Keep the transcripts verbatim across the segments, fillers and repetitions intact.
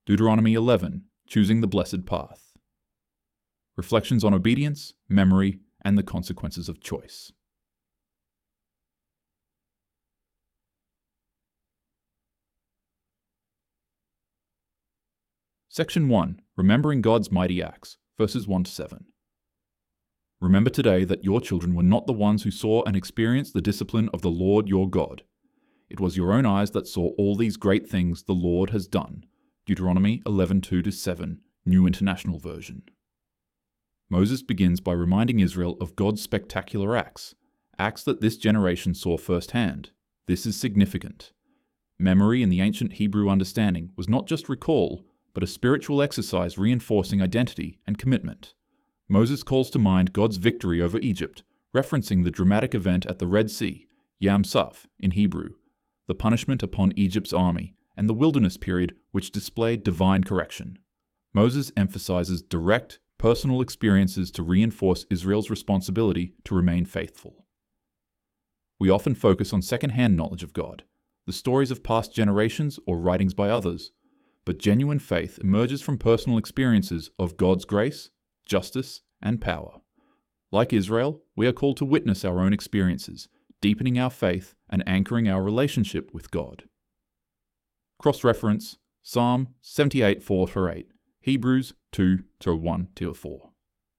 Deuteronomy eleven, choosing the blessed path. Reflections on obedience, memory, and the consequences of choice. Section one. Remembering God's mighty acts, verses one to seven. Remember today that your children were not the ones who saw and experienced the discipline of the Lord your God. It was your own eyes that saw all these great things the Lord has done. Deuteronomy eleven two to seven, New International Version. Moses begins by reminding Israel of God's spectacular acts, acts that this generation saw firsthand. This is significant. Memory in the ancient Hebrew understanding was not just recall, but a spiritual exercise reinforcing identity and commitment. Moses calls to mind God's victory over Egypt, referencing the dramatic event at the Red Sea, Yam Suf in Hebrew, the punishment upon Egypt's army, and the wilderness period which displayed divine correction. Moses emphasizes direct, personal experiences to reinforce Israel's responsibility to remain faithful. We often focus on second-hand knowledge of God, the stories of past generations or writings by others, but genuine faith emerges from personal experiences of God's grace, justice, and power. Like Israel, we are called to witness our own experiences, deepening our faith and anchoring our relationship with God. Cross-reference, Psalm seventy-eight four to eight, Hebrews two to one to four.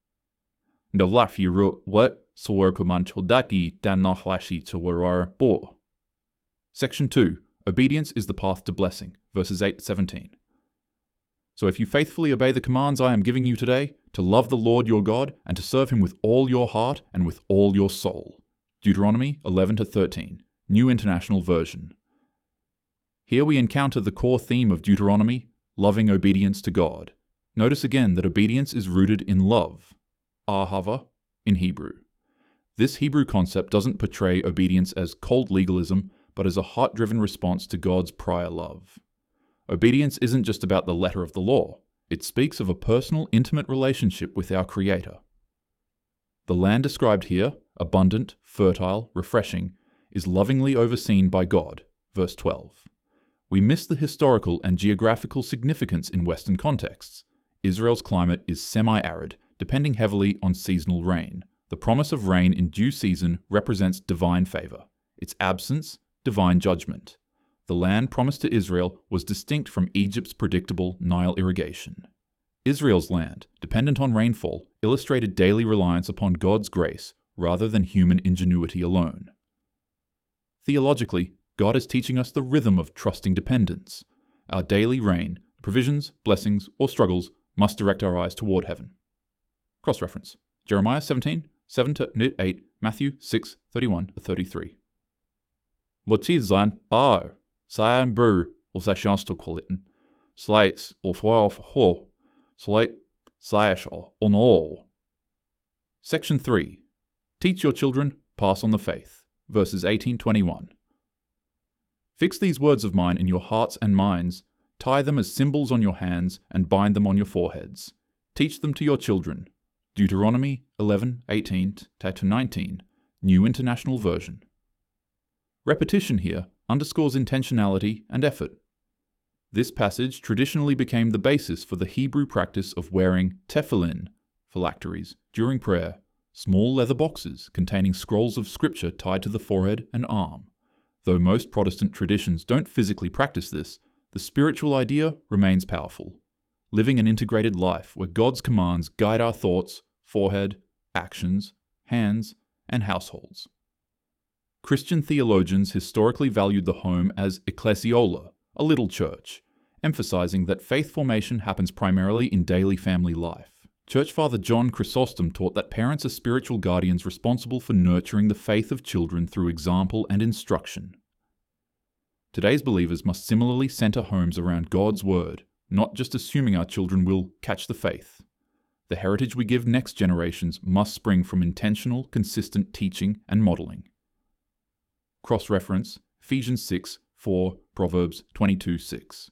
Section two. Obedience is the path to blessing, verses eight to seventeen. So if you faithfully obey the commands I am giving you today, to love the Lord your God, and to serve him with all your heart and with all your soul. Deuteronomy eleven to thirteen, New International Version. Here we encounter the core theme of Deuteronomy, loving obedience to God. Notice again that obedience is rooted in love, ahava, in Hebrew. This Hebrew concept doesn't portray obedience as cold legalism, but as a heart-driven response to God's prior love. Obedience isn't just about the letter of the law. It speaks of a personal, intimate relationship with our Creator. The land described here, abundant, fertile, refreshing, is lovingly overseen by God, verse twelve. We miss the historical and geographical significance in Western contexts. Israel's climate is semi-arid, depending heavily on seasonal rain. The promise of rain in due season represents divine favor. Its absence, divine judgment. The land promised to Israel was distinct from Egypt's predictable Nile irrigation. Israel's land, dependent on rainfall, illustrated daily reliance upon God's grace rather than human ingenuity alone. Theologically, God is teaching us the rhythm of trusting dependence. Our daily rain, provisions, blessings, or struggles must direct our eyes toward heaven. Cross-reference. Jeremiah seventeen, seven to eight, Matthew six, thirty-one to thirty-three. Motizan bar, sayan bur, or sashanstokolitten, slights, or foil for ho, slight, sayashal, on all. Section three. Teach your children, pass on the faith, verses eighteen to twenty-one. Fix these words of mine in your hearts and minds, tie them as symbols on your hands, and bind them on your foreheads. Teach them to your children. Deuteronomy eleven, eighteen to nineteen, New International Version. Repetition here underscores intentionality and effort. This passage traditionally became the basis for the Hebrew practice of wearing tefillin, phylacteries, during prayer, small leather boxes containing scrolls of scripture tied to the forehead and arm. Though most Protestant traditions don't physically practice this, the spiritual idea remains powerful. Living an integrated life where God's commands guide our thoughts, forehead, actions, hands, and households. Christian theologians historically valued the home as ecclesiola, a little church, emphasizing that faith formation happens primarily in daily family life. Church Father John Chrysostom taught that parents are spiritual guardians responsible for nurturing the faith of children through example and instruction. Today's believers must similarly center homes around God's Word, not just assuming our children will catch the faith. The heritage we give next generations must spring from intentional, consistent teaching and modeling. Cross-reference, Ephesians six, four, Proverbs twenty-two, six.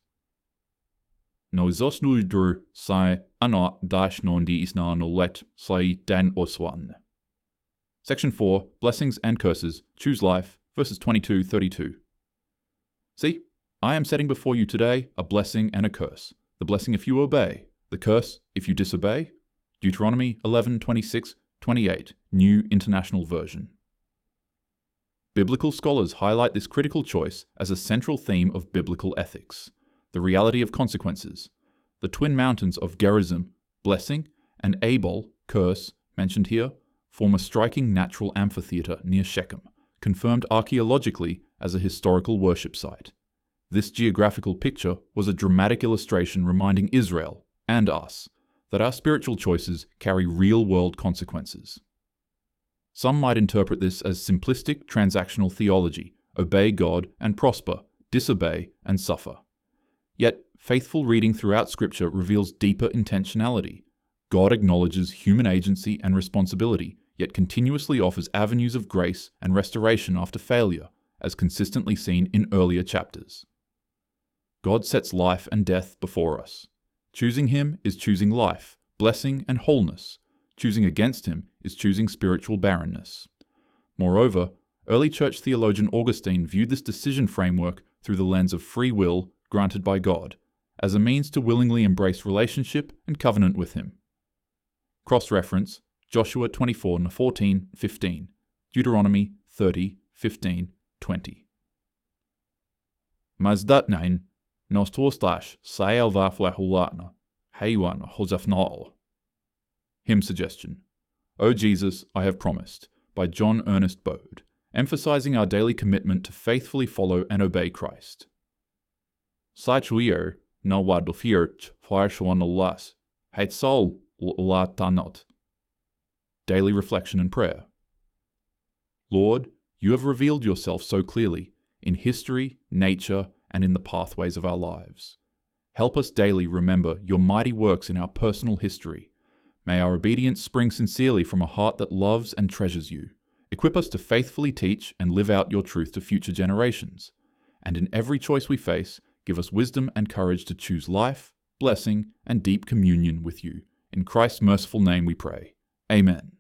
Noizosnuldur sai ana dash nondi isna nolet sai dan oswan. Section four, Blessings and Curses, Choose Life, verses twenty-two to thirty-two. See, I am setting before you today a blessing and a curse, the blessing if you obey, the curse if you disobey. Deuteronomy eleven twenty-six twenty-eight, New International Version. Biblical scholars highlight this critical choice as a central theme of biblical ethics, the reality of consequences. The twin mountains of Gerizim, blessing, and Abel, curse, mentioned here, form a striking natural amphitheatre near Shechem, confirmed archaeologically as a historical worship site. This geographical picture was a dramatic illustration reminding Israel, and us, that our spiritual choices carry real-world consequences. Some might interpret this as simplistic transactional theology, obey God and prosper, disobey and suffer. Yet, faithful reading throughout Scripture reveals deeper intentionality. God acknowledges human agency and responsibility, yet continuously offers avenues of grace and restoration after failure, as consistently seen in earlier chapters. God sets life and death before us. Choosing Him is choosing life, blessing, and wholeness. Choosing against Him is choosing spiritual barrenness. Moreover, early church theologian Augustine viewed this decision framework through the lens of free will granted by God, as a means to willingly embrace relationship and covenant with Him. Cross-reference Joshua twenty-four fourteen fifteen, Deuteronomy thirty fifteen twenty. Mas datnain nos tostash sael va flahulatna, haywan hozafnal. Hymn suggestion. O Jesus, I have promised, by John Ernest Bode, emphasizing our daily commitment to faithfully follow and obey Christ. Sachuir na wadlfirch farshwanalas, heitzal la tanot. Daily reflection and prayer. Lord, you have revealed yourself so clearly in history, nature, and in the pathways of our lives. Help us daily remember your mighty works in our personal history. May our obedience spring sincerely from a heart that loves and treasures you. Equip us to faithfully teach and live out your truth to future generations. And in every choice we face, give us wisdom and courage to choose life, blessing, and deep communion with you. In Christ's merciful name we pray. Amen.